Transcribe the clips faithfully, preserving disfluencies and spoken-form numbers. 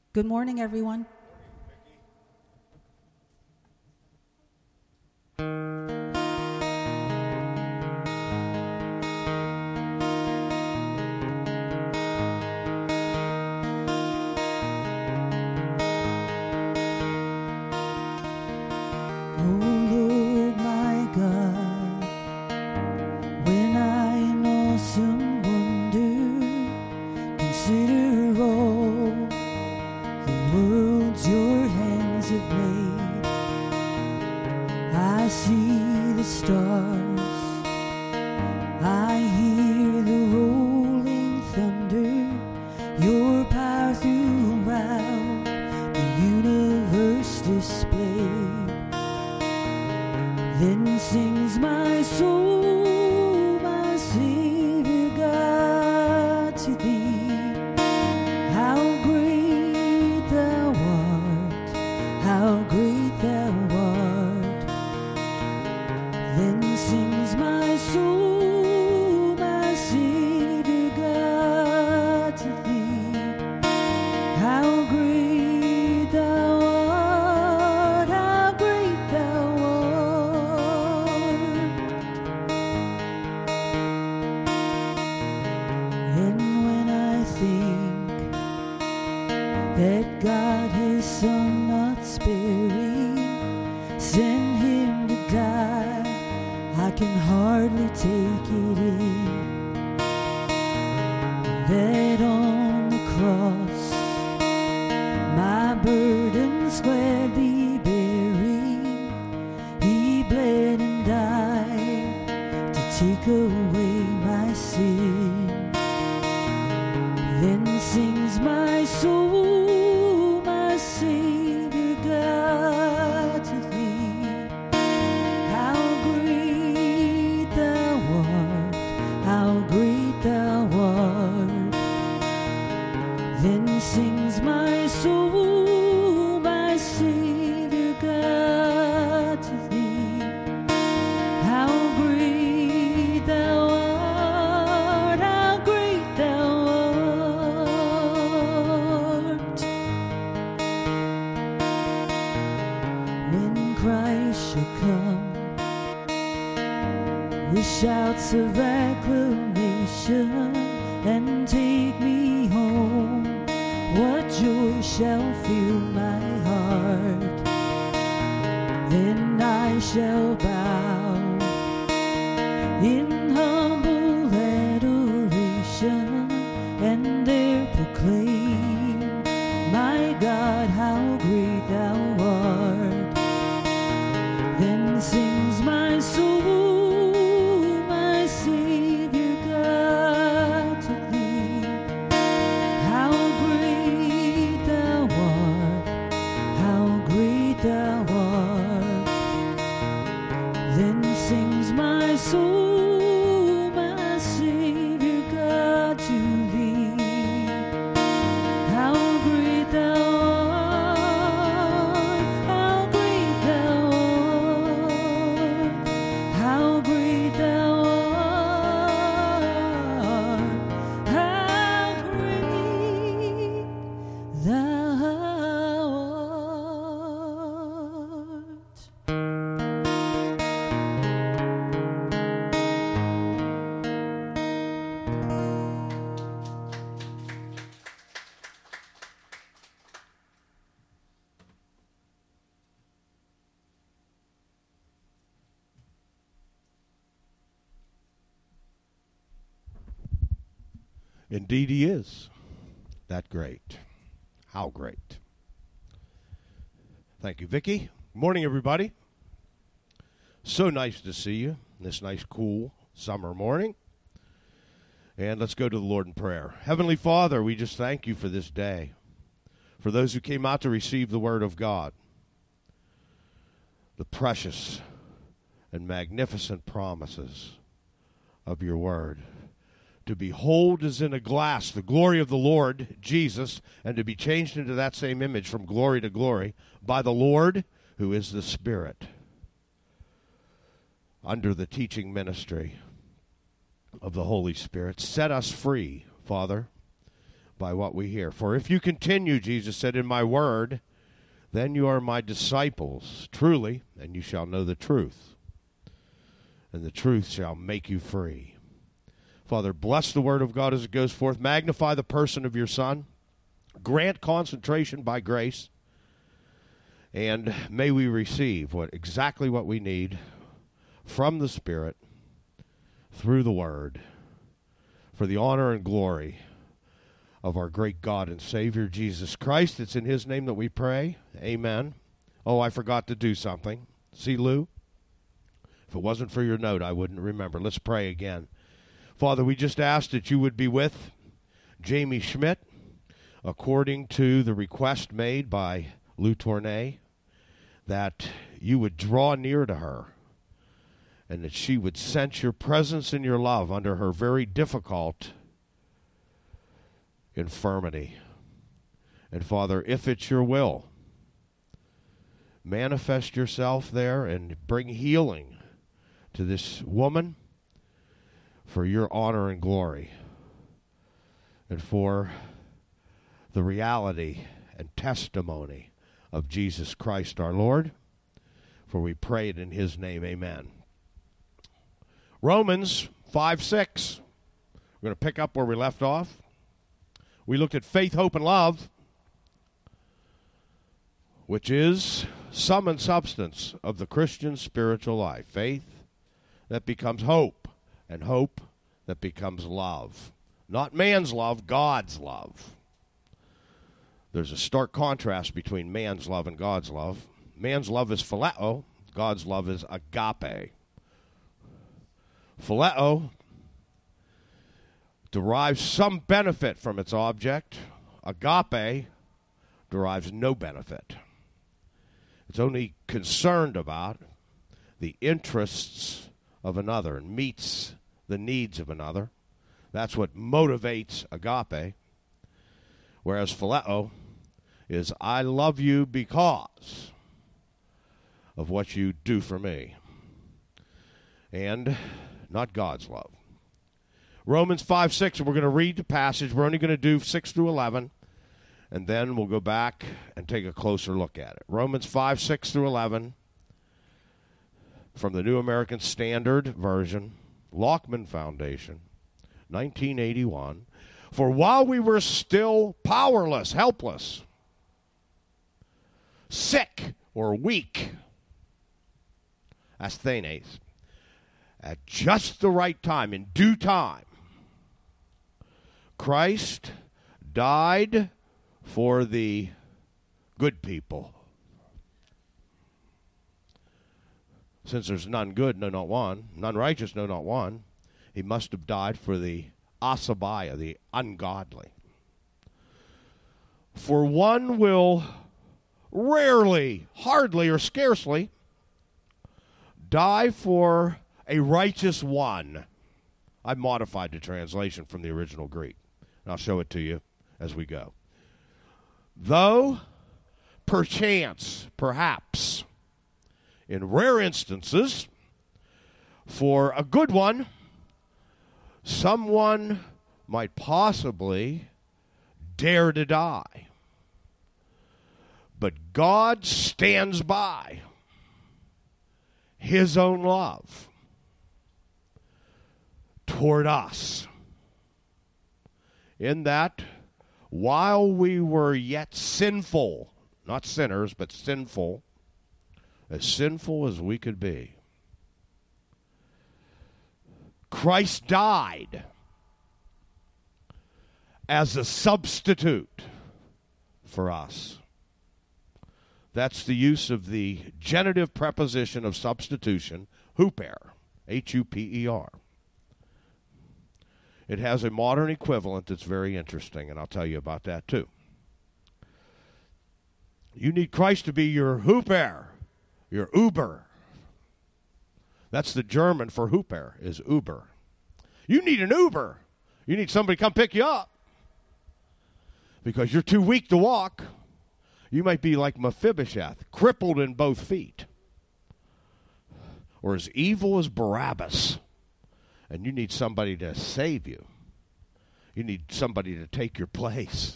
Good morning, everyone. Indeed he is that great. How great. Thank you, Vicki. Good morning, everybody. So nice to see you this nice, cool summer morning. And let's go to the Lord in prayer. Heavenly Father, we just thank you for this day, for those who came out to receive the word of God, the precious and magnificent promises of your word. To behold as in a glass the glory of the Lord Jesus, and to be changed into that same image from glory to glory by the Lord, who is the Spirit, under the teaching ministry of the Holy Spirit. Set us free, Father, by what we hear. For if you continue, Jesus said, in my word, then you are my disciples, truly, and you shall know the truth. And the truth shall make you free. Father, bless the word of God as it goes forth. Magnify the person of your Son. Grant concentration by grace. And may we receive what exactly what we need from the Spirit through the word for the honor and glory of our great God and Savior, Jesus Christ. It's in his name that we pray. Amen. Oh, I forgot to do something. See, Lou? If it wasn't for your note, I wouldn't remember. Let's pray again. Father, we just ask that you would be with Jamie Schmidt, according to the request made by Lou Tournay, that you would draw near to her and that she would sense your presence and your love under her very difficult infirmity. And Father, if it's your will, manifest yourself there and bring healing to this woman for your honor and glory and for the reality and testimony of Jesus Christ our Lord. For we pray it in his name, amen. Romans five six. We're going to pick up where we left off. We looked at faith, hope, and love, which is sum and substance of the Christian spiritual life. Faith that becomes hope, and hope that becomes love. Not man's love, God's love. There's a stark contrast between man's love and God's love. Man's love is phileo. God's love is agape. Phileo derives some benefit from its object. Agape derives no benefit. It's only concerned about the interests of another and meets the needs of another. That's what motivates agape. Whereas phileo is, I love you because of what you do for me. And not God's love. Romans five six, and we're going to read the passage. We're only going to do six through eleven, and then we'll go back and take a closer look at it. Romans five six through eleven, from the New American Standard Version, Lockman Foundation, nineteen eighty-one. For while we were still powerless, helpless, sick or weak, asthenes, at just the right time, in due time, Christ died for the good people. Since there's none good, no, not one, none righteous, no, not one, he must have died for the asabaya, the ungodly. For one will rarely, hardly, or scarcely die for a righteous one. I've modified the translation from the original Greek. And I'll show it to you as we go. Though, perchance, perhaps, in rare instances, for a good one, someone might possibly dare to die. But God stands by his own love toward us, in that while we were yet sinful, not sinners, but sinful, as sinful as we could be, Christ died as a substitute for us. That's the use of the genitive preposition of substitution, huper, H U P E R. It has a modern equivalent that's very interesting, and I'll tell you about that too. You need Christ to be your huper, your Uber. That's the German for huper, is Uber. You need an Uber. You need somebody to come pick you up because you're too weak to walk. You might be like Mephibosheth, crippled in both feet, or as evil as Barabbas, and you need somebody to save you. You need somebody to take your place.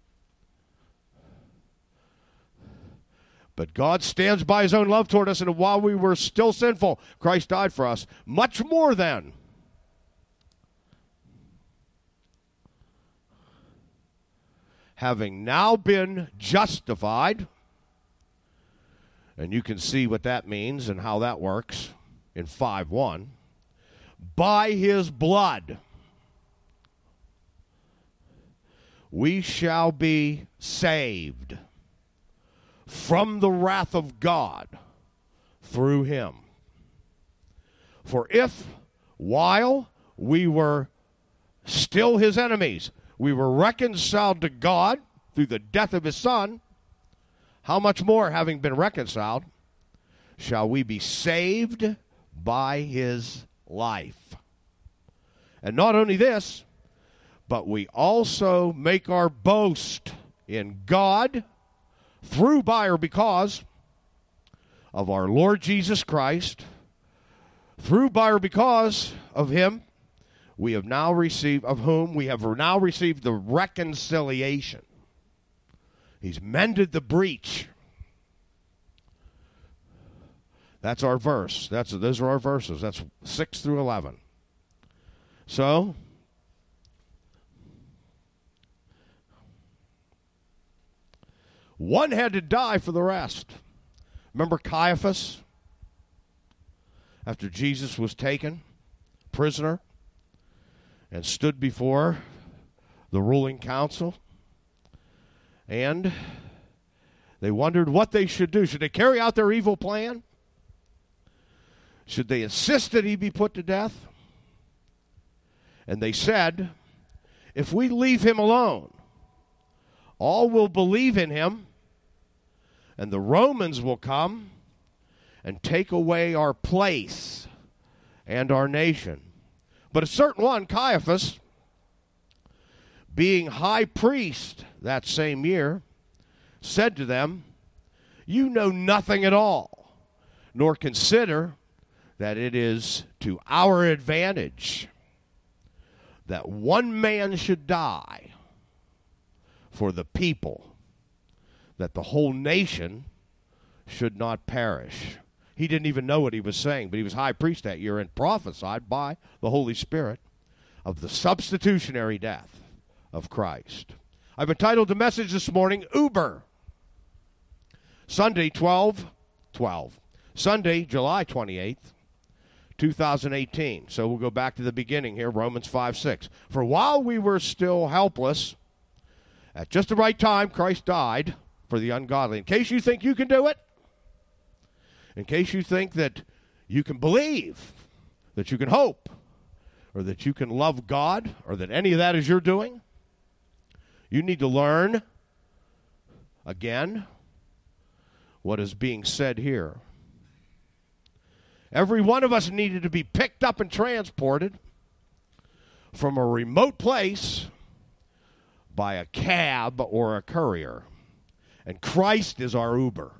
But God stands by his own love toward us, and while we were still sinful, Christ died for us. Much more then, having now been justified, and you can see what that means and how that works in five one, by his blood, we shall be saved from the wrath of God through him. For if, while we were still his enemies, we were reconciled to God through the death of his Son, how much more, having been reconciled, shall we be saved by his life? And not only this, but we also make our boast in God through, by, or because of our Lord Jesus Christ. Through, by, or because of him, we have now received, of whom we have now received the reconciliation. He's mended the breach. That's our verse. That's those are our verses. That's six through eleven. So, one had to die for the rest. Remember Caiaphas? After Jesus was taken prisoner and stood before the ruling council, and they wondered what they should do. Should they carry out their evil plan? Should they insist that he be put to death? And they said, if we leave him alone, all will believe in him, and the Romans will come and take away our place and our nation. But a certain one, Caiaphas, being high priest that same year, said to them, you know nothing at all, nor consider that it is to our advantage that one man should die for the people, that the whole nation should not perish. He didn't even know what he was saying, but he was high priest that year and prophesied by the Holy Spirit of the substitutionary death of Christ. I've entitled the message this morning, Uber. Sunday, twelve twelve. Sunday, July twenty-eighth, two thousand eighteen. So we'll go back to the beginning here, Romans five six. For while we were still helpless, at just the right time, Christ died for the ungodly. In case you think you can do it, in case you think that you can believe, that you can hope, or that you can love God, or that any of that is your doing, you need to learn, again, what is being said here. Every one of us needed to be picked up and transported from a remote place by a cab or a courier. And Christ is our Uber.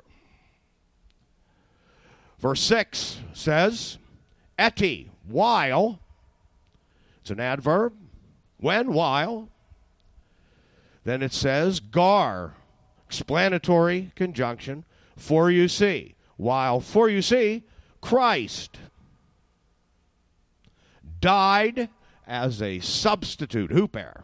Verse six says, eti, while, it's an adverb, when, while. Then it says, gar, explanatory conjunction, for you see. While, for you see, Christ died as a substitute, huper,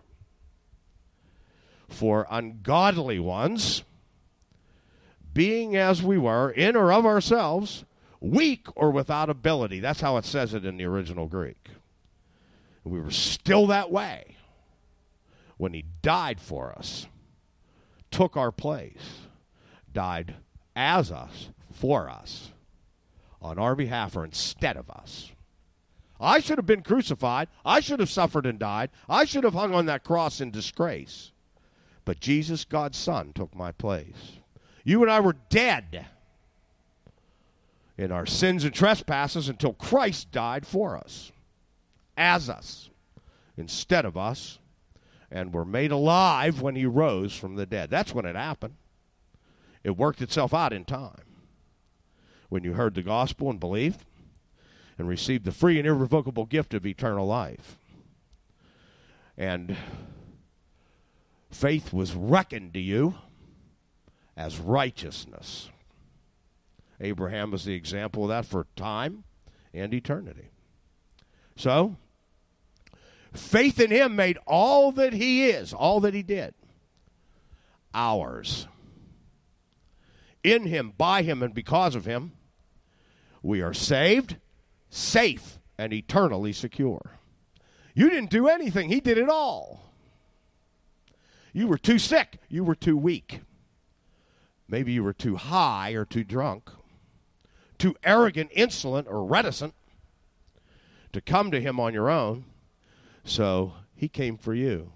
for ungodly ones, being as we were, in or of ourselves, weak or without ability. That's how it says it in the original Greek. We were still that way when he died for us, took our place, died as us, for us, on our behalf or instead of us. I should have been crucified. I should have suffered and died. I should have hung on that cross in disgrace. But Jesus, God's Son, took my place. You and I were dead in our sins and trespasses until Christ died for us, as us, instead of us, and were made alive when he rose from the dead. That's when it happened. It worked itself out in time. When you heard the gospel and believed and received the free and irrevocable gift of eternal life. And faith was reckoned to you as righteousness. Abraham was the example of that for time and eternity. So, faith in him made all that he is, all that he did, ours. In him, by him, and because of him, we are saved, safe, and eternally secure. You didn't do anything. He did it all. You were too sick. You were too weak. Maybe you were too high or too drunk, too arrogant, insolent, or reticent to come to him on your own. So he came for you.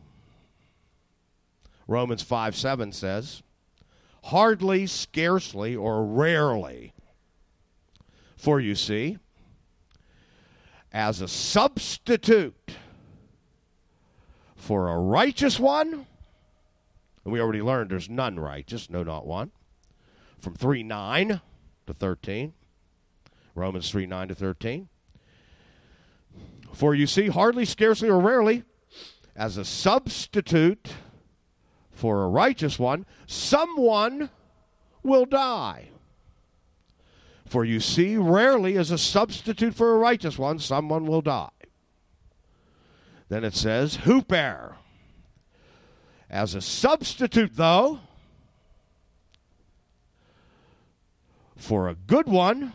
Romans five seven says, hardly, scarcely, or rarely. For you see, as a substitute for a righteous one, and we already learned there's none righteous, no, not one, from three nine to thirteen, Romans three nine to thirteen. For you see, hardly, scarcely, or rarely, as a substitute for a righteous one, someone will die. For you see, rarely as a substitute for a righteous one, someone will die. Then it says, huper. As a substitute, though, for a good one,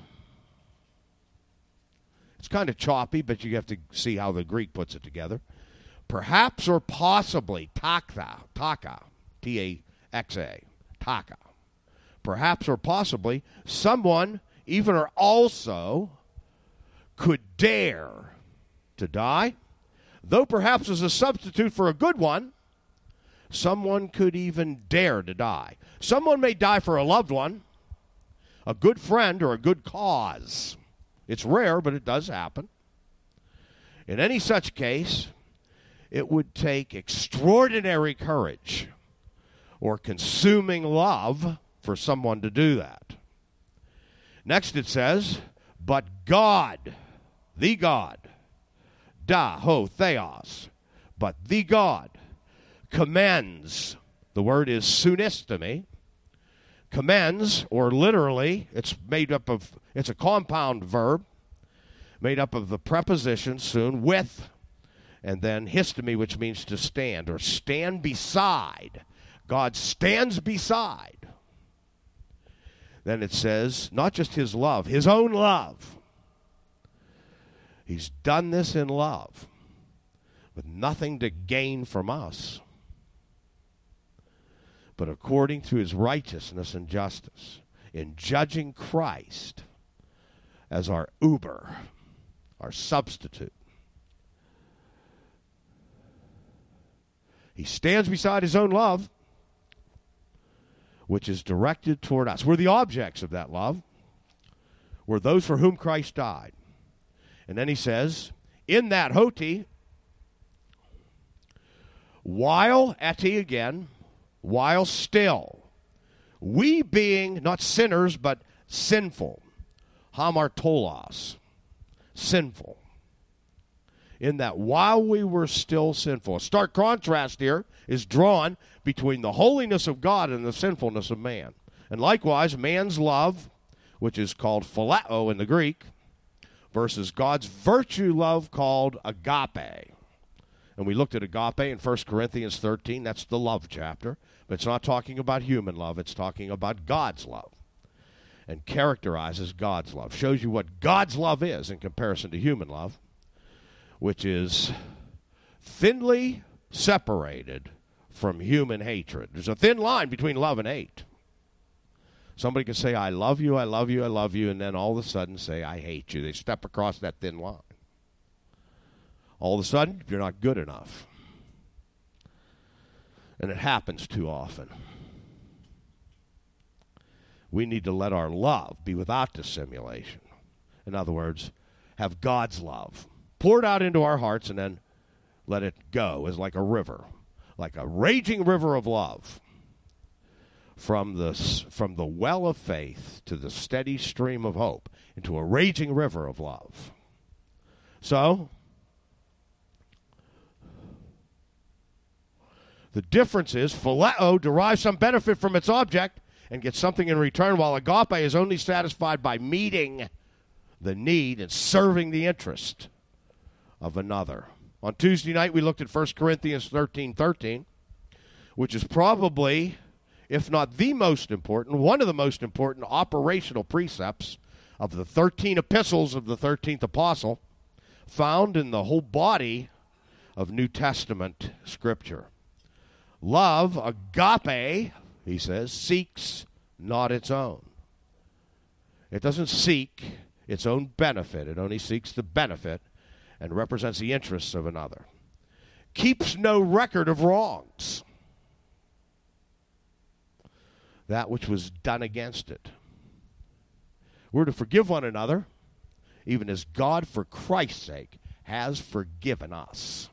it's kind of choppy, but you have to see how the Greek puts it together. Perhaps or possibly, taka, taka, T A X A, taka. Perhaps or possibly, someone, even or also, could dare to die. Though perhaps as a substitute for a good one, someone could even dare to die. Someone may die for a loved one, a good friend, or a good cause. It's rare, but it does happen. In any such case, it would take extraordinary courage or consuming love for someone to do that. Next it says, but God, the God, da, ho, theos, but the God commends, the word is sunistemi, commends, or literally, it's made up of, it's a compound verb, made up of the preposition soon, with, and then histemi, which means to stand, or stand beside. God stands beside. Then it says, not just his love, his own love. He's done this in love, with nothing to gain from us, but according to his righteousness and justice, in judging Christ as our Uber, our substitute. He stands beside his own love, which is directed toward us. We're the objects of that love. We're those for whom Christ died. And then he says, in that hoti, while, eti again, while still, we being not sinners, but sinful, hamartolos, sinful, in that while we were still sinful. A stark contrast here is drawn between the holiness of God and the sinfulness of man. And likewise, man's love, which is called phileo in the Greek, versus God's virtue love called agape. And we looked at agape in First Corinthians thirteen. That's the love chapter. But it's not talking about human love. It's talking about God's love. And characterizes God's love. Shows you what God's love is in comparison to human love, which is thinly separated from human hatred. There's a thin line between love and hate. Somebody can say, I love you, I love you, I love you, and then all of a sudden say, I hate you. They step across that thin line. All of a sudden, you're not good enough. And it happens too often. We need to let our love be without dissimulation. In other words, have God's love poured out into our hearts and then let it go as like a river, like a raging river of love. From the, from the well of faith to the steady stream of hope into a raging river of love. So, The difference is phileo derives some benefit from its object and gets something in return, while agape is only satisfied by meeting the need and serving the interest of another. On Tuesday night, we looked at First Corinthians thirteen thirteen, which is probably, if not the most important, one of the most important operational precepts of the thirteen epistles of the thirteenth apostle, found in the whole body of New Testament Scripture. Love, agape, he says, seeks not its own. It doesn't seek its own benefit. It only seeks the benefit and represents the interests of another. Keeps no record of wrongs, that which was done against it. We're to forgive one another, even as God, for Christ's sake, has forgiven us.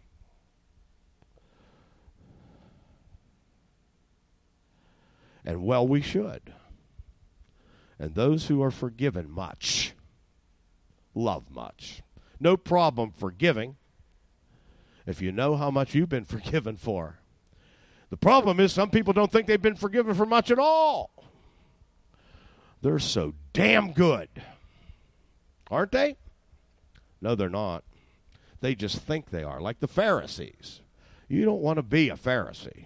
And well, we should. And those who are forgiven much love much. No problem forgiving if you know how much you've been forgiven for. The problem is some people don't think they've been forgiven for much at all. They're so damn good. Aren't they? No, they're not. They just think they are, like the Pharisees. You don't want to be a Pharisee.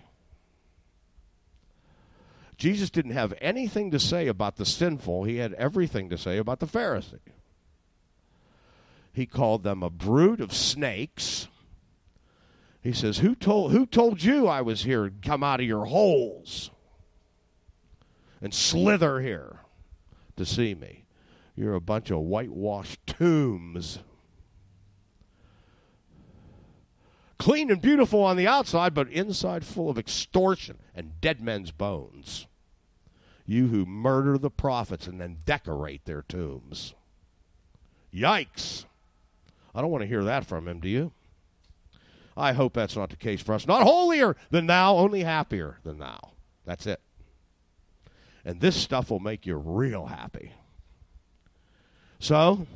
Jesus didn't have anything to say about the sinful. He had everything to say about the Pharisee. He called them a brood of snakes. He says, who told, who told you I was here? Come out of your holes and slither here to see me. You're a bunch of whitewashed tombs. Clean and beautiful on the outside, but inside full of extortion and dead men's bones. You who murder the prophets and then decorate their tombs. Yikes. I don't want to hear that from him, do you? I hope that's not the case for us. Not holier than thou, only happier than thou. That's it. And this stuff will make you real happy. So,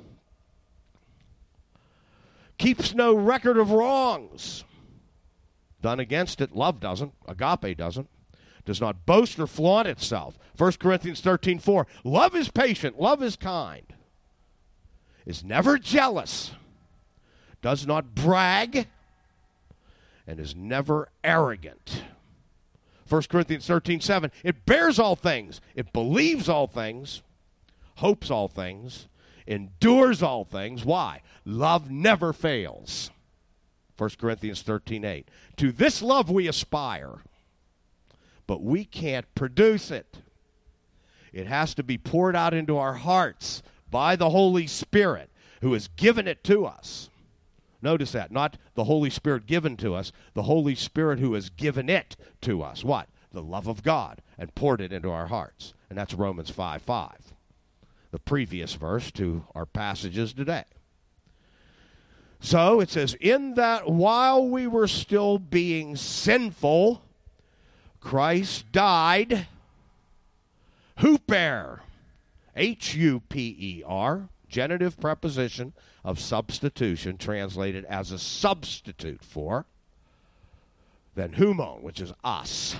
keeps no record of wrongs done against it. Love doesn't. Agape doesn't. Does not boast or flaunt itself. First Corinthians thirteen four. Love is patient. Love is kind. Is never jealous. Does not brag. And is never arrogant. First Corinthians thirteen seven. It bears all things. It believes all things. Hopes all things. Endures all things. Why? Love never fails. First Corinthians thirteen eight. To this love we aspire, but we can't produce it. It has to be poured out into our hearts by the Holy Spirit, who has given it to us. Notice that. Not the Holy Spirit given to us, the Holy Spirit who has given it to us. What? The love of God, and poured it into our hearts. And that's Romans five five. The previous verse to our passages today. So it says, in that while we were still being sinful, Christ died, huper, H U P E R, genitive preposition of substitution, translated as a substitute for, then humon, which is us.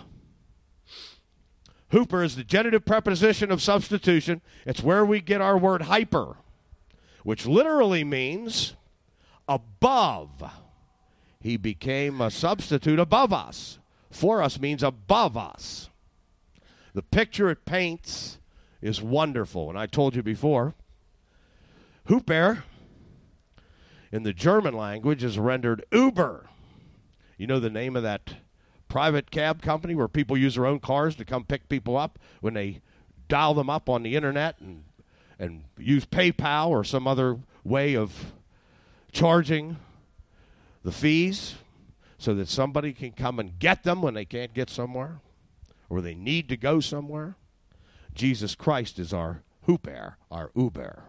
Huper is the genitive preposition of substitution. It's where we get our word hyper, which literally means above. He became a substitute above us. For us means above us. The picture it paints is wonderful. And I told you before, Huper in the German language is rendered Uber. You know the name of that private cab company where people use their own cars to come pick people up when they dial them up on the internet and and use PayPal or some other way of charging the fees so that somebody can come and get them when they can't get somewhere or they need to go somewhere. Jesus Christ is our Huper, our Uber.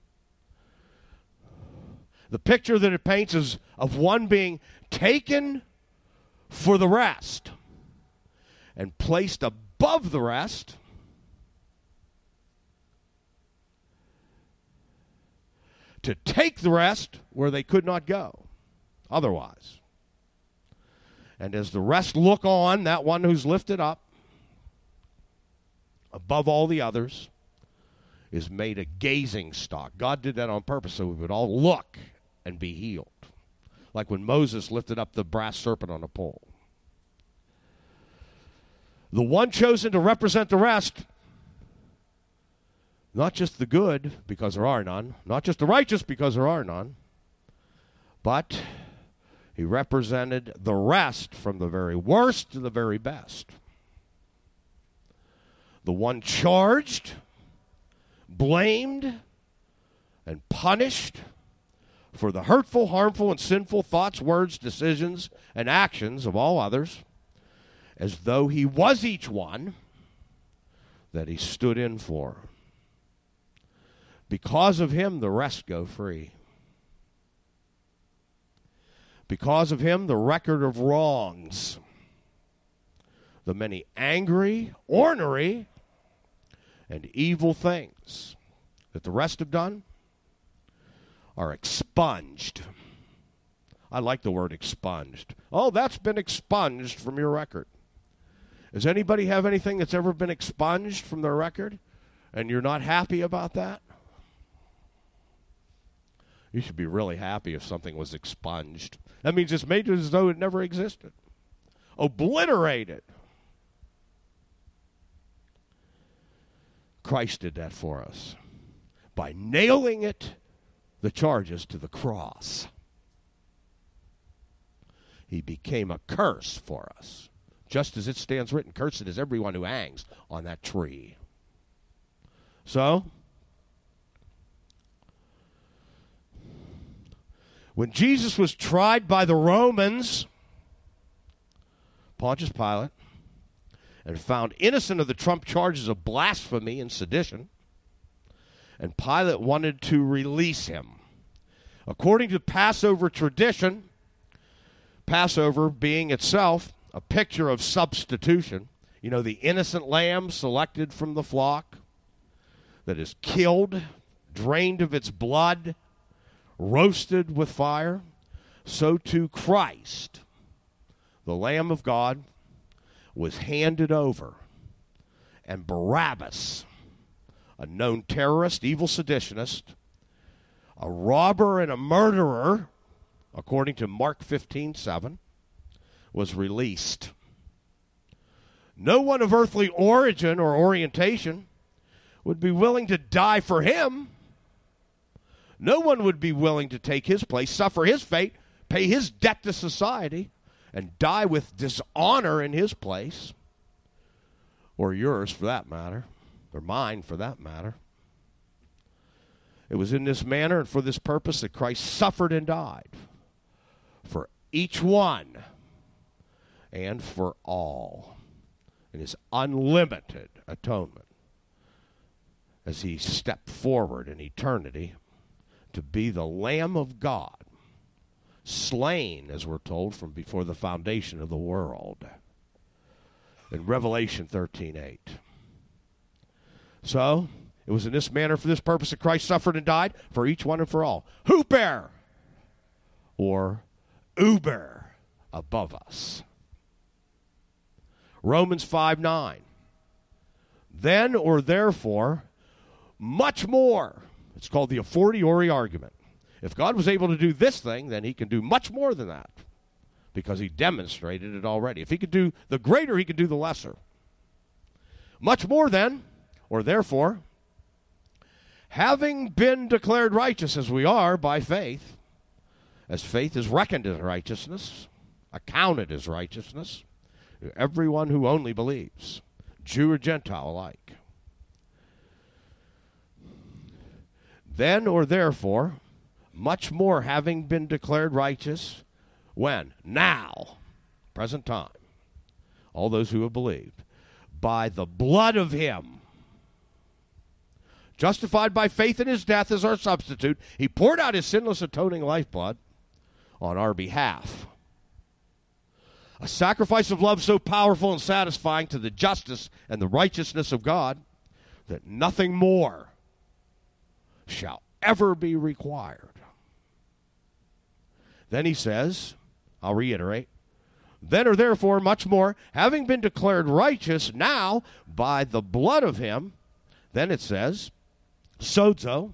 The picture that it paints is of one being taken for the rest and placed above the rest to take the rest where they could not go otherwise. And as the rest look on, that one who's lifted up above all the others is made a gazing stock. God did that on purpose so we would all look and be healed. Like when Moses lifted up the brass serpent on a pole. The one chosen to represent the rest, not just the good, because there are none, not just the righteous, because there are none, but he represented the rest from the very worst to the very best. The one charged, blamed, and punished for the hurtful, harmful, and sinful thoughts, words, decisions, and actions of all others, as though he was each one that he stood in for. Because of him, the rest go free. Because of him, the record of wrongs, the many angry, ornery, and evil things that the rest have done are expunged. I like the word expunged. Oh, that's been expunged from your record. Does anybody have anything that's ever been expunged from their record and you're not happy about that? You should be really happy if something was expunged. That means it's made as though it never existed. Obliterated. Christ did that for us by nailing it, the charges, to the cross. He became a curse for us. Just as it stands written, cursed is everyone who hangs on that tree. So, when Jesus was tried by the Romans, Pontius Pilate, and found innocent of the Trump charges of blasphemy and sedition, and Pilate wanted to release him. According to Passover tradition, Passover being itself a picture of substitution, you know, the innocent lamb selected from the flock that is killed, drained of its blood, roasted with fire, so too Christ, the Lamb of God, was handed over, and Barabbas, a known terrorist, evil seditionist, a robber and a murderer, according to Mark fifteen seven, was released. No one of earthly origin or orientation would be willing to die for him. No one would be willing to take his place, suffer his fate, pay his debt to society, and die with dishonor in his place, or yours for that matter, or mine for that matter. It was in this manner and for this purpose that Christ suffered and died for each one and for all in his unlimited atonement as he stepped forward in eternity to be the Lamb of God, slain, as we're told, from before the foundation of the world in Revelation thirteen eight. So, it was in this manner for this purpose that Christ suffered and died for each one and for all. Huper, or Uber, above us. Romans five nine. Then or therefore, much more. It's called the a fortiori argument. If God was able to do this thing, then he can do much more than that, because he demonstrated it already. If he could do the greater, he could do the lesser. Much more then, or therefore, having been declared righteous as we are by faith, as faith is reckoned as righteousness, accounted as righteousness, to everyone who only believes, Jew or Gentile alike. Then or therefore, much more having been declared righteous, when? Now, present time, all those who have believed, by the blood of him, justified by faith in his death as our substitute, he poured out his sinless atoning lifeblood on our behalf. A sacrifice of love so powerful and satisfying to the justice and the righteousness of God that nothing more shall ever be required. Then he says, I'll reiterate, Then or therefore, much more, having been declared righteous now by the blood of him, then it says, sozo,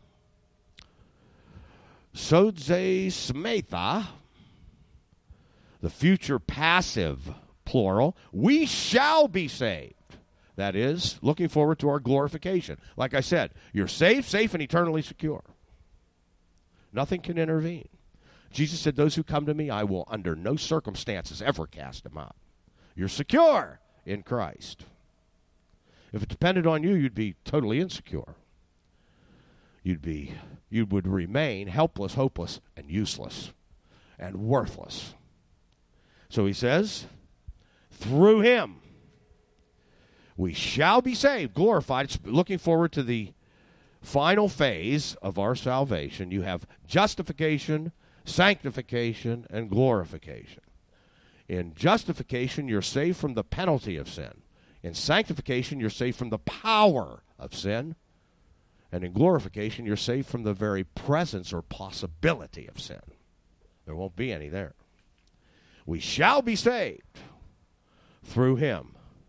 soze smetha, the future passive plural, we shall be saved. That is, looking forward to our glorification. Like I said, you're safe, safe, and eternally secure. Nothing can intervene. Jesus said, those who come to me, I will under no circumstances ever cast them out. You're secure in Christ. If it depended on you, you'd be totally insecure. You'd be, you would remain helpless, hopeless, and useless, and worthless. So he says, through him, we shall be saved, glorified. It's looking forward to the final phase of our salvation. You have justification, sanctification, and glorification. In justification, you're saved from the penalty of sin. In sanctification, you're saved from the power of sin. And in glorification, you're saved from the very presence or possibility of sin. There won't be any there. We shall be saved through him,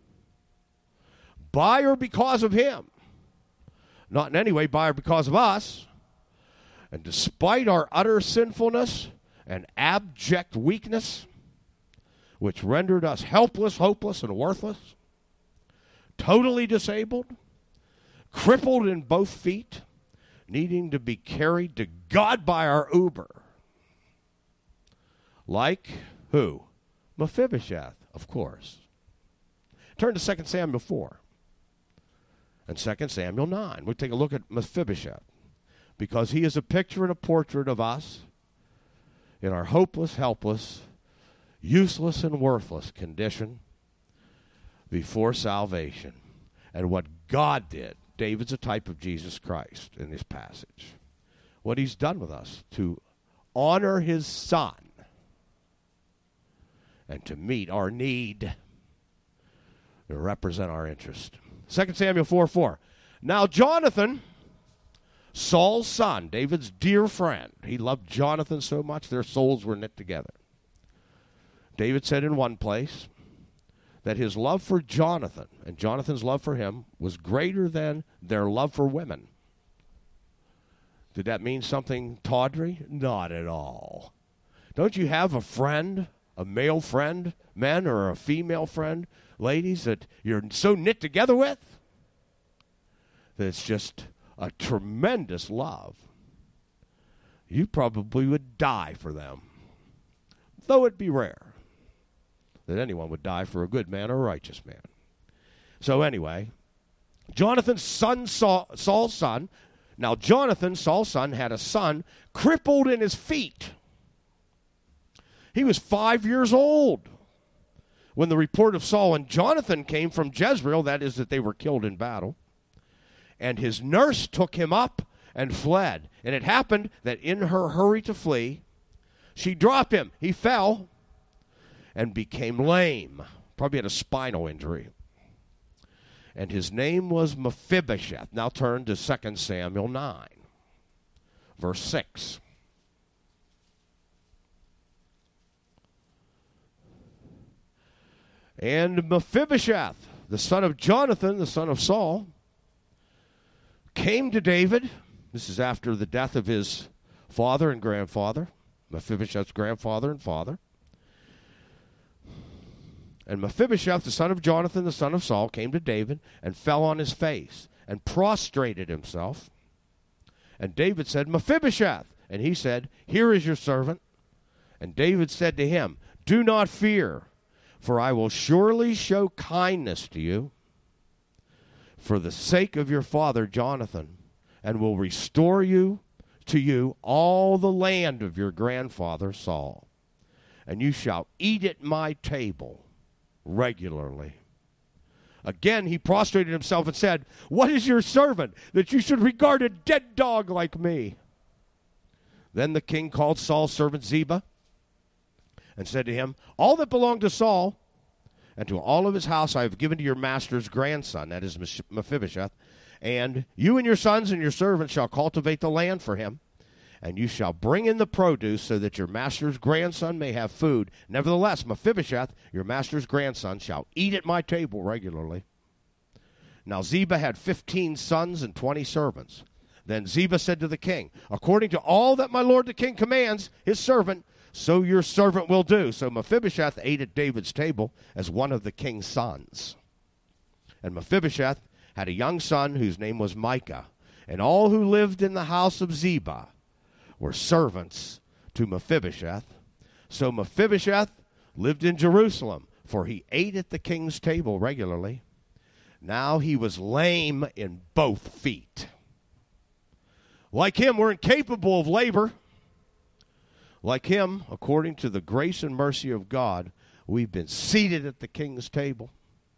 by or because of him. Not in any way by or because of us. And despite our utter sinfulness and abject weakness, which rendered us helpless, hopeless, and worthless, totally disabled, crippled in both feet, needing to be carried to God by our Uber. Like who? Mephibosheth, of course. Turn to Second Samuel four and Second Samuel nine. We'll take a look at Mephibosheth, because he is a picture and a portrait of us in our hopeless, helpless, useless, and worthless condition before salvation, and what God did. David's a type of Jesus Christ in this passage. What he's done with us to honor his son and to meet our need, to represent our interest. Second Samuel four four. Now Jonathan, Saul's son, David's dear friend, he loved Jonathan so much their souls were knit together. David said in one place that his love for Jonathan and Jonathan's love for him was greater than their love for women. Did that mean something tawdry? Not at all. Don't you have a friend, a male friend, men, or a female friend, ladies, that you're so knit together with that it's just a tremendous love? You probably would die for them, though it be rare that anyone would die for a good man or a righteous man. So anyway, Jonathan's son, Saul, Saul's son. Now Jonathan, Saul's son, had a son crippled in his feet. He was five years old when the report of Saul and Jonathan came from Jezreel, that is, that they were killed in battle. And his nurse took him up and fled. And it happened that in her hurry to flee, she dropped him. He fell and became lame. Probably had a spinal injury. And his name was Mephibosheth. Now turn to Second Samuel nine, verse six. And Mephibosheth, the son of Jonathan, the son of Saul, came to David. This is after the death of his father and grandfather, Mephibosheth's grandfather and father. And Mephibosheth, the son of Jonathan, the son of Saul, came to David and fell on his face and prostrated himself. And David said, Mephibosheth. And he said, here is your servant. And David said to him, do not fear, for I will surely show kindness to you for the sake of your father Jonathan, and will restore you to you all the land of your grandfather Saul. And you shall eat at my table regularly. Again he prostrated himself and said, what is your servant, that you should regard a dead dog like me? Then the king called Saul's servant Ziba and said to him, all that belonged to Saul and to all of his house I have given to your master's grandson, that is Mephibosheth, and you and your sons and your servants shall cultivate the land for him. and you shall bring in the produce so that your master's grandson may have food. Nevertheless, Mephibosheth, your master's grandson, shall eat at my table regularly. Now Ziba had fifteen sons and twenty servants. Then Ziba said to the king, according to all that my lord the king commands his servant, so your servant will do. So Mephibosheth ate at David's table as one of the king's sons. And Mephibosheth had a young son whose name was Micah, and all who lived in the house of Ziba were servants to Mephibosheth. So Mephibosheth lived in Jerusalem, for he ate at the king's table regularly. Now he was lame in both feet. Like him, we're incapable of labor. Like him, according to the grace and mercy of God, we've been seated at the king's table.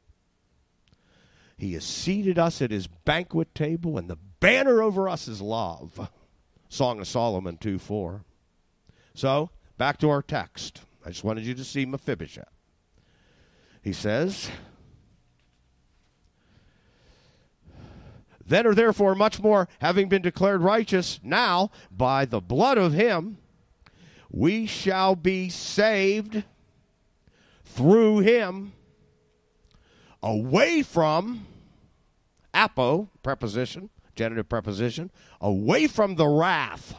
He has seated us at his banquet table, and the banner over us is love. Song of Solomon two four. So, back to our text. I just wanted you to see Mephibosheth. He says, then or therefore much more, having been declared righteous, now by the blood of him, we shall be saved through him away from, apo, preposition, genitive preposition, away from the wrath.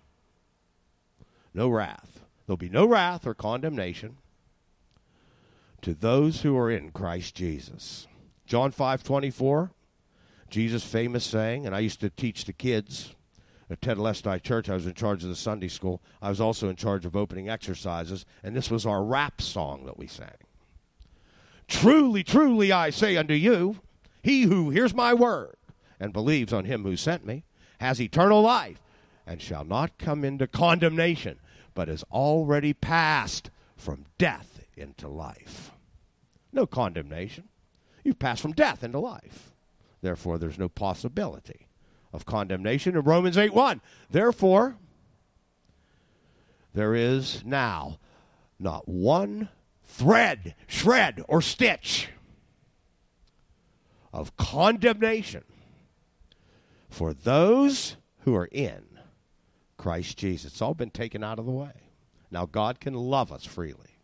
No wrath. There'll be no wrath or condemnation to those who are in Christ Jesus. John five twenty-four. Jesus' famous saying, and I used to teach the kids at Ted Lesti Church. I was in charge of the Sunday school. I was also in charge of opening exercises, and this was our rap song that we sang. Truly, truly, I say unto you, he who hears my word and believes on him who sent me has eternal life and shall not come into condemnation, but is already passed from death into life. No condemnation. You've passed from death into life. Therefore, there's no possibility of condemnation. In Romans eight one, therefore, there is now not one thread, shred, or stitch of condemnation for those who are in Christ Jesus. It's all been taken out of the way. Now God can love us freely.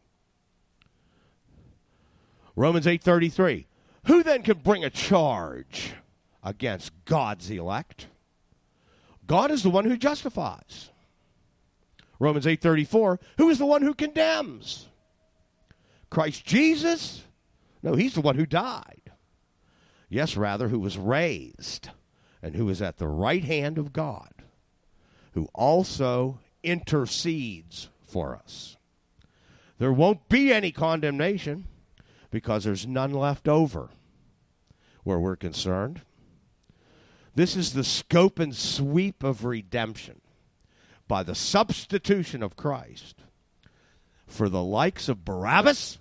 Romans eight thirty-three. Who then can bring a charge against God's elect? God is the one who justifies. Romans eight thirty-four. Who is the one who condemns? Christ Jesus? No, he's the one who died. Yes, rather, who was raised and who is at the right hand of God, who also intercedes for us. There won't be any condemnation because there's none left over where we're concerned. This is the scope and sweep of redemption by the substitution of Christ for the likes of Barabbas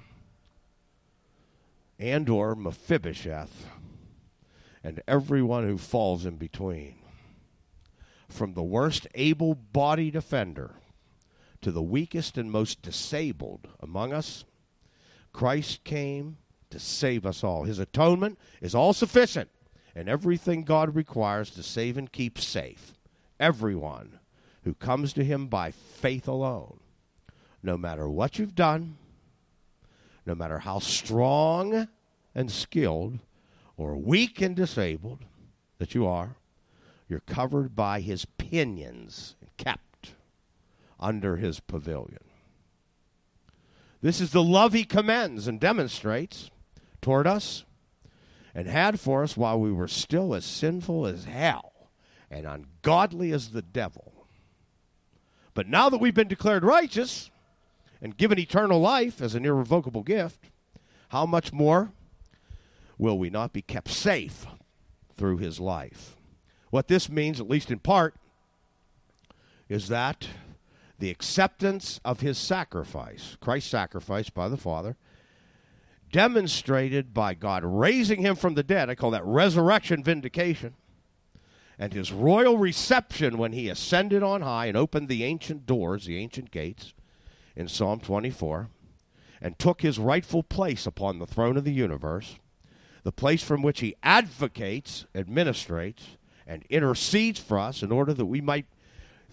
and or Mephibosheth and everyone who falls in between. From the worst able-bodied offender to the weakest and most disabled among us, Christ came to save us all. His atonement is all sufficient and everything God requires to save and keep safe everyone who comes to him by faith alone. No matter what you've done, no matter how strong and skilled or weak and disabled that you are, you're covered by his pinions and kept under his pavilion. This is the love he commends and demonstrates toward us and had for us while we were still as sinful as hell and ungodly as the devil. But now that we've been declared righteous and given eternal life as an irrevocable gift, how much more will we not be kept safe through his life? What this means, at least in part, is that the acceptance of his sacrifice, Christ's sacrifice by the Father, demonstrated by God raising him from the dead, I call that resurrection vindication, and his royal reception when he ascended on high and opened the ancient doors, the ancient gates, in Psalm twenty-four, and took his rightful place upon the throne of the universe, the place from which he advocates, administrates, and intercedes for us in order that we might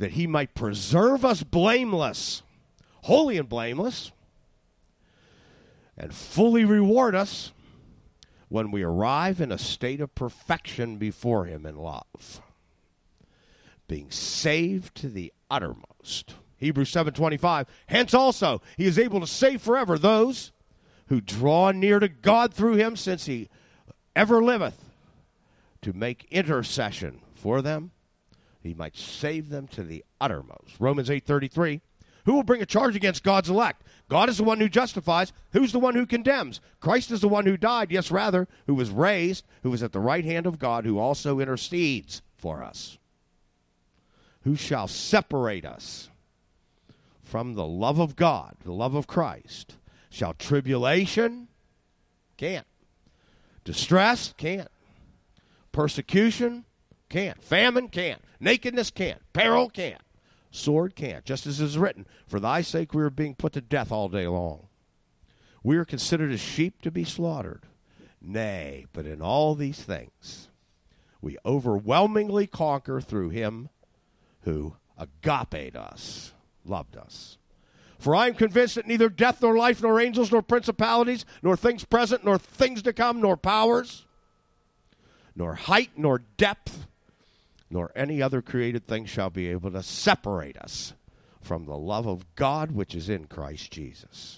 that he might preserve us blameless, holy and blameless, and fully reward us when we arrive in a state of perfection before him in love, being saved to the uttermost. Hebrews seven twenty-five, hence also he is able to save forever those who draw near to God through him, since he ever liveth, to make intercession for them. He might save them to the uttermost. Romans eight thirty-three, who will bring a charge against God's elect? God is the one who justifies. Who's the one who condemns? Christ is the one who died, yes, rather, who was raised, who is at the right hand of God, who also intercedes for us. Who shall separate us from the love of God, the love of Christ? Shall tribulation? Can't. Distress? Can't. Persecution? Can't. Famine? Can't. Nakedness? Can't. Peril? Can't. Sword? Can't. Just as it is written, for thy sake we are being put to death all day long. We are considered as sheep to be slaughtered. Nay, but in all these things we overwhelmingly conquer through him who agaped us, loved us. For I am convinced that neither death nor life nor angels nor principalities nor things present nor things to come nor powers nor height nor depth nor any other created thing shall be able to separate us from the love of God which is in Christ Jesus.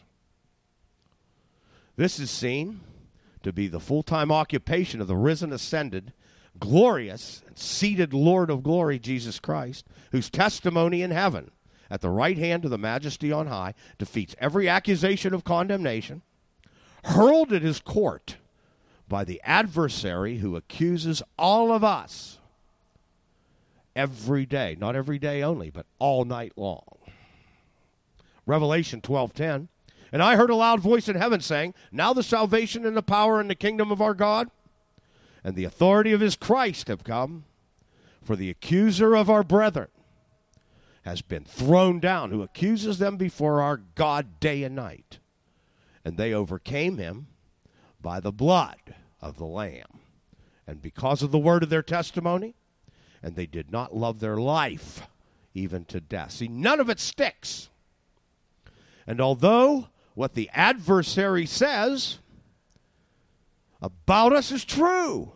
This is seen to be the full-time occupation of the risen, ascended, glorious, and seated Lord of glory, Jesus Christ, whose testimony in heaven at the right hand of the majesty on high defeats every accusation of condemnation, hurled at his court by the adversary who accuses all of us every day, not every day only, but all night long. Revelation twelve ten, and I heard a loud voice in heaven saying, now the salvation and the power and the kingdom of our God and the authority of his Christ have come, for the accuser of our brethren has been thrown down, who accuses them before our God day and night. And they overcame him by the blood of the Lamb, and because of the word of their testimony, and they did not love their life even to death. See, none of it sticks. And although what the adversary says about us is true,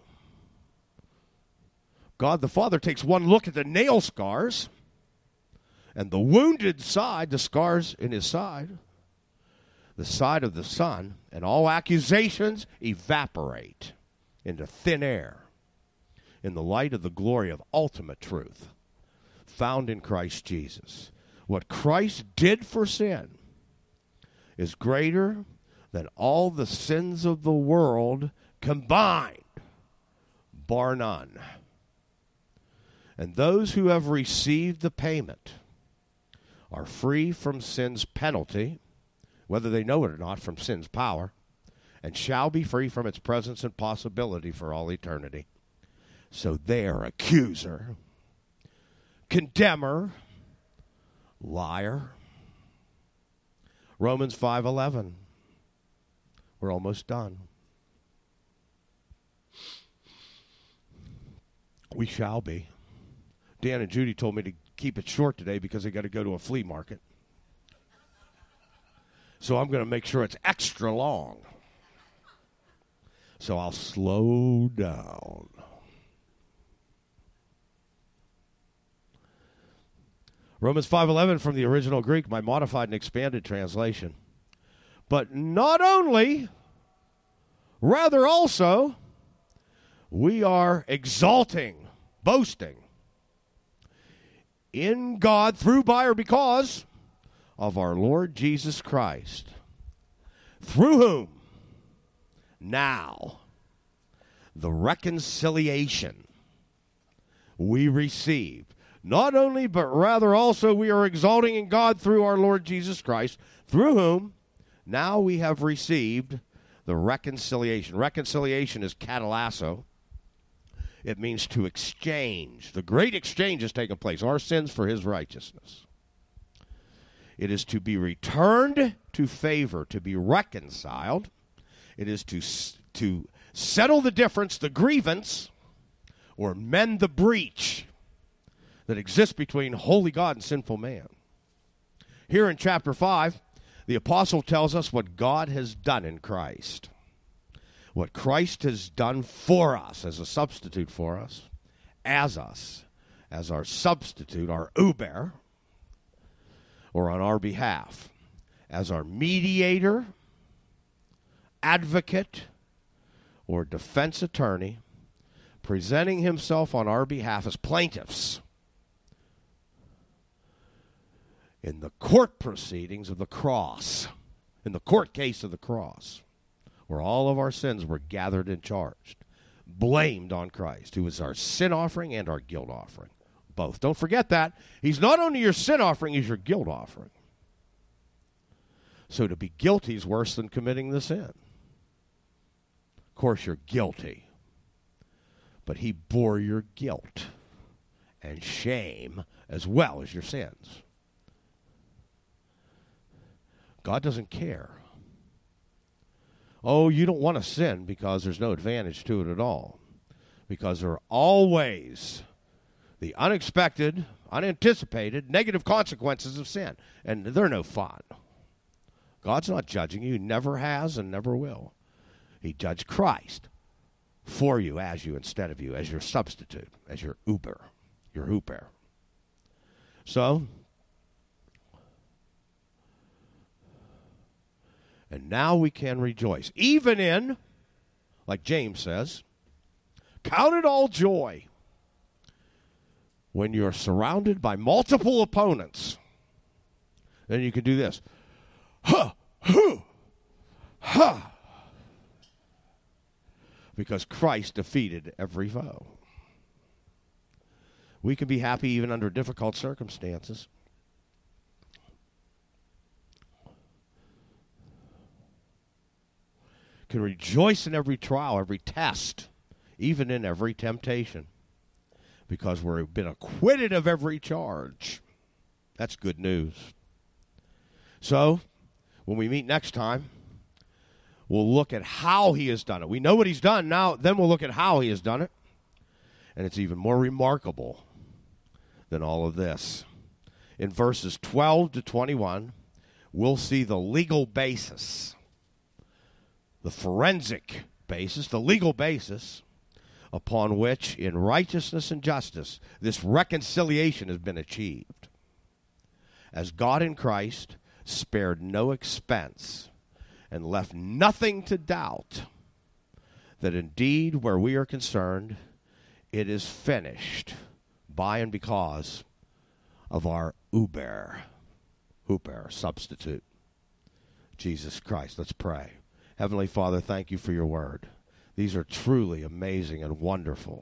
God the Father takes one look at the nail scars and the wounded side, the scars in his side, the side of the Son, and all accusations evaporate into thin air in the light of the glory of ultimate truth found in Christ Jesus. What Christ did for sin is greater than all the sins of the world combined, bar none. And those who have received the payment are free from sin's penalty, whether they know it or not, from sin's power, and shall be free from its presence and possibility for all eternity. So their accuser, condemner, liar. Romans five eleven. We're almost done. We shall be. Dan and Judy told me to keep it short today because they got to go to a flea market. So I'm going to make sure it's extra long. So I'll slow down. Romans five eleven from the original Greek, my modified and expanded translation. But not only, rather also, we are exalting, boasting in God through, by, or because of our Lord Jesus Christ, through whom now the reconciliation we receive. Not only, but rather also we are exalting in God through our Lord Jesus Christ, through whom now we have received the reconciliation. Reconciliation is katalasso. It means to exchange. The great exchange has taken place. Our sins for his righteousness. It is to be returned to favor, to be reconciled. It is to, to settle the difference, the grievance, or mend the breach. that exists between holy God and sinful man. Here in chapter five, the apostle tells us what God has done in Christ. What Christ has done for us as a substitute for us, as us, as our substitute, our Uber, or on our behalf, as our mediator, advocate, or defense attorney, presenting himself on our behalf as plaintiffs in the court proceedings of the cross, in the court case of the cross, where all of our sins were gathered and charged, blamed on Christ, who is our sin offering and our guilt offering. Both. Don't forget that. He's not only your sin offering, he's your guilt offering. So to be guilty is worse than committing the sin. Of course, you're guilty. But he bore your guilt and shame as well as your sins. God doesn't care. Oh, you don't want to sin because there's no advantage to it at all. Because there are always the unexpected, unanticipated, negative consequences of sin. And they're no fun. God's not judging you. He never has and never will. He judged Christ for you, as you, instead of you, as your substitute, as your Uber, your Hooper. So, and now we can rejoice, even in, like James says, count it all joy when you're surrounded by multiple opponents. Then you can do this. Ha! Ha! Ha! Because Christ defeated every foe. We can be happy even under difficult circumstances. Can rejoice in every trial, every test, even in every temptation, because we've been acquitted of every charge. That's good news. So, when we meet next time, we'll look at how he has done it. We know what he's done now, then we'll look at how he has done it. And it's even more remarkable than all of this. In verses twelve to twenty-one, we'll see the legal basis, the forensic basis, the legal basis upon which, in righteousness and justice, this reconciliation has been achieved. As God in Christ spared no expense and left nothing to doubt that indeed, where we are concerned, it is finished by and because of our Uber, Uber substitute, Jesus Christ. Let's pray. Heavenly Father, thank you for your word. These are truly amazing and wonderful,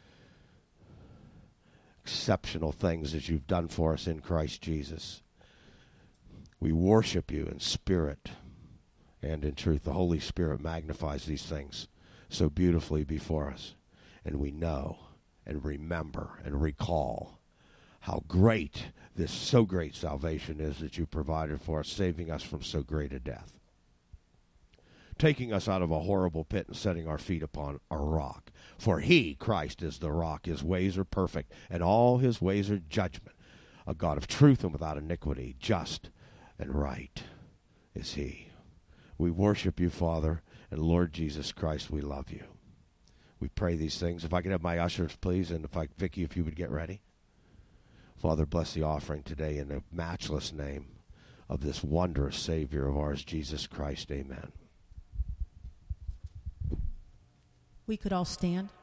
exceptional things that you've done for us in Christ Jesus. We worship you in spirit and in truth. The Holy Spirit magnifies these things so beautifully before us. And we know and remember and recall how great this so great salvation is that you provided for us, saving us from so great a death, taking us out of a horrible pit and setting our feet upon a rock. For he, Christ, is the rock. His ways are perfect, and all his ways are judgment. A God of truth and without iniquity, just and right is he. We worship you, Father, and Lord Jesus Christ, we love you. We pray these things. If I could have my ushers, please, and if I, Vicki, if you would get ready. Father, bless the offering today in the matchless name of this wondrous Savior of ours, Jesus Christ. Amen. We could all stand.